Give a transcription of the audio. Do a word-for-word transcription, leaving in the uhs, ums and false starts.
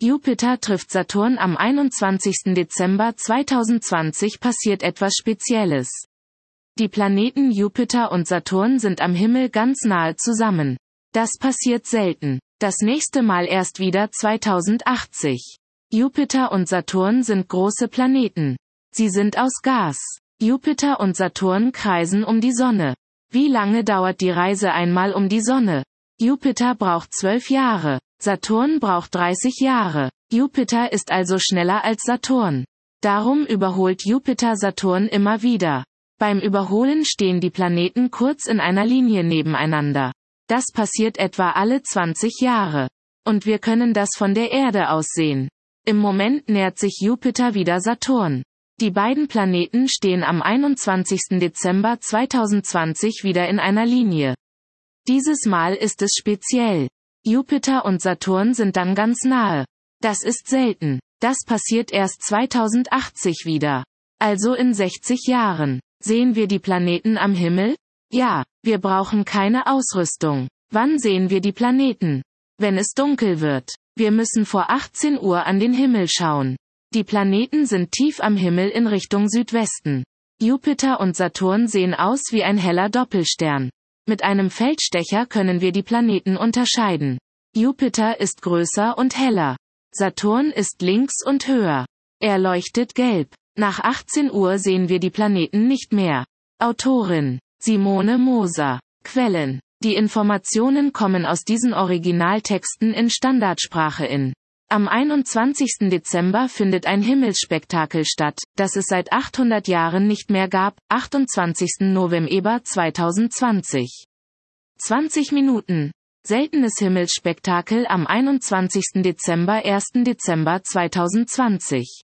Jupiter trifft Saturn am einundzwanzigsten Dezember zweitausendzwanzig passiert etwas Spezielles. Die Planeten Jupiter und Saturn sind am Himmel ganz nahe zusammen. Das passiert selten. Das nächste Mal erst wieder zweitausendachtzig. Jupiter und Saturn sind große Planeten. Sie sind aus Gas. Jupiter und Saturn kreisen um die Sonne. Wie lange dauert die Reise einmal um die Sonne? Jupiter braucht zwölf Jahre. Saturn braucht dreißig Jahre. Jupiter ist also schneller als Saturn. Darum überholt Jupiter Saturn immer wieder. Beim Überholen stehen die Planeten kurz in einer Linie nebeneinander. Das passiert etwa alle zwanzig Jahre. Und wir können das von der Erde aus sehen. Im Moment nähert sich Jupiter wieder Saturn. Die beiden Planeten stehen am einundzwanzigsten Dezember zweitausendzwanzig wieder in einer Linie. Dieses Mal ist es speziell. Jupiter und Saturn sind dann ganz nahe. Das ist selten. Das passiert erst zweitausendachtzig wieder. Also in sechzig Jahren. Sehen wir die Planeten am Himmel? Ja, wir brauchen keine Ausrüstung. Wann sehen wir die Planeten? Wenn es dunkel wird. Wir müssen vor achtzehn Uhr an den Himmel schauen. Die Planeten sind tief am Himmel in Richtung Südwesten. Jupiter und Saturn sehen aus wie ein heller Doppelstern. Mit einem Feldstecher können wir die Planeten unterscheiden. Jupiter ist größer und heller. Saturn ist links und höher. Er leuchtet gelb. Nach achtzehn Uhr sehen wir die Planeten nicht mehr. Autorin: Simone Moser. Quellen: Die Informationen kommen aus diesen Originaltexten in Standardsprache in. Am einundzwanzigsten Dezember findet ein Himmelsspektakel statt, das es seit achthundert Jahren nicht mehr gab, achtundzwanzigsten November zweitausendzwanzig. zwanzig Minuten. Seltenes Himmelsspektakel am einundzwanzigsten Dezember ersten Dezember zweitausendzwanzig.